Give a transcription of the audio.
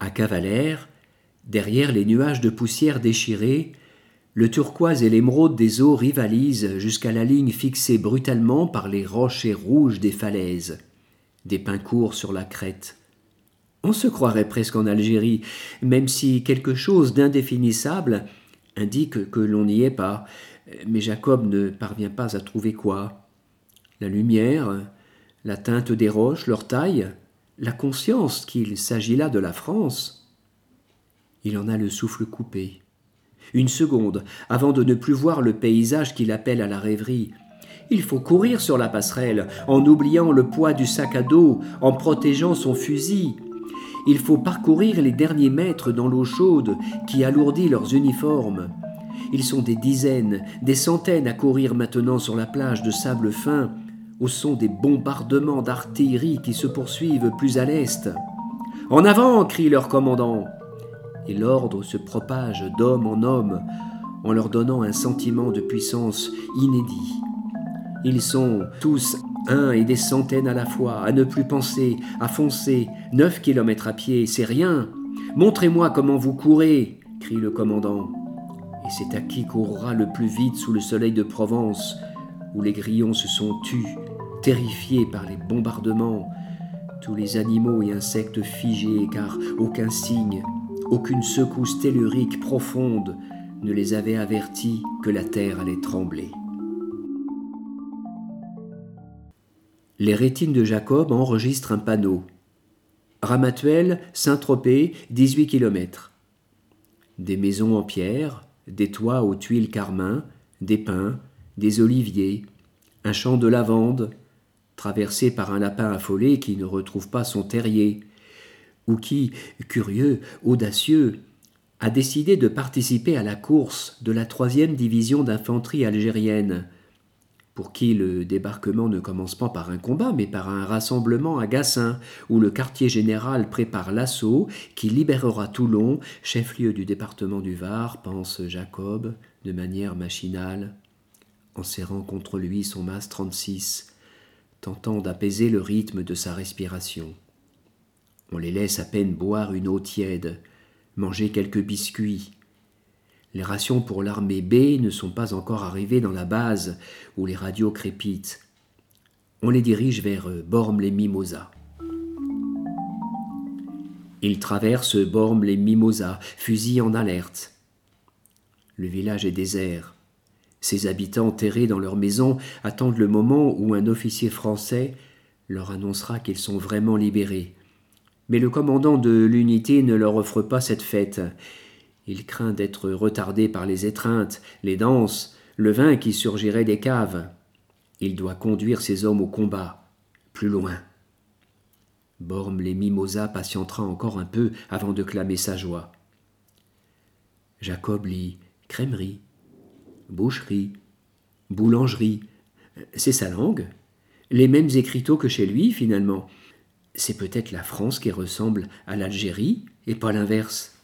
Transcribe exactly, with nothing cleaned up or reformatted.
À Cavalère, derrière les nuages de poussière déchirée, le turquoise et l'émeraude des eaux rivalisent jusqu'à la ligne fixée brutalement par les rochers rouges des falaises. Des pins courent sur la crête. On se croirait presque en Algérie, même si quelque chose d'indéfinissable indique que l'on n'y est pas. Mais Jacob ne parvient pas à trouver quoi. La lumière, la teinte des roches, leur taille, la conscience qu'il s'agit là de la France. Il en a le souffle coupé. Une seconde, avant de ne plus voir le paysage qui l'appelle à la rêverie. Il faut courir sur la passerelle, en oubliant le poids du sac à dos, en protégeant son fusil. Il faut parcourir les derniers mètres dans l'eau chaude qui alourdit leurs uniformes. Ils sont des dizaines, des centaines à courir maintenant sur la plage de sable fin, au son des bombardements d'artillerie qui se poursuivent plus à l'est. « En avant !» crie leur commandant. Et l'ordre se propage d'homme en homme, en leur donnant un sentiment de puissance inédit. Ils sont tous un et des centaines à la fois, à ne plus penser, à foncer. Neuf kilomètres à pied, c'est rien. Montrez-moi comment vous courez, crie le commandant. Et c'est à qui courra le plus vite sous le soleil de Provence, où les grillons se sont tus, terrifiés par les bombardements, tous les animaux et insectes figés, car aucun signe, aucune secousse tellurique profonde ne les avait avertis que la terre allait trembler. Les rétines de Jacob enregistrent un panneau. Ramatuelle, Saint-Tropez, dix-huit kilomètres. Des maisons en pierre, des toits aux tuiles carmin, des pins, des oliviers, un champ de lavande, traversé par un lapin affolé qui ne retrouve pas son terrier, ou qui, curieux, audacieux, a décidé de participer à la course de la troisième division d'infanterie algérienne, pour qui le débarquement ne commence pas par un combat, mais par un rassemblement à Gassin, où le quartier général prépare l'assaut qui libérera Toulon, chef-lieu du département du Var, pense Jacob, de manière machinale, en serrant contre lui son mas trente-six, tentant d'apaiser le rythme de sa respiration. On les laisse à peine boire une eau tiède, manger quelques biscuits. Les rations pour l'armée B ne sont pas encore arrivées dans la base, où les radios crépitent. On les dirige vers Bormes-les-Mimosas. Ils traversent Bormes-les-Mimosas, fusil en alerte. Le village est désert. Ses habitants, terrés dans leurs maisons, attendent le moment où un officier français leur annoncera qu'ils sont vraiment libérés. Mais le commandant de l'unité ne leur offre pas cette fête. Il craint d'être retardé par les étreintes, les danses, le vin qui surgirait des caves. Il doit conduire ses hommes au combat, plus loin. Bormes-les-Mimosas patientera encore un peu avant de clamer sa joie. Jacob lit crèmerie, boucherie, boulangerie. C'est sa langue. Les mêmes écriteaux que chez lui, finalement. C'est peut-être la France qui ressemble à l'Algérie, et pas l'inverse.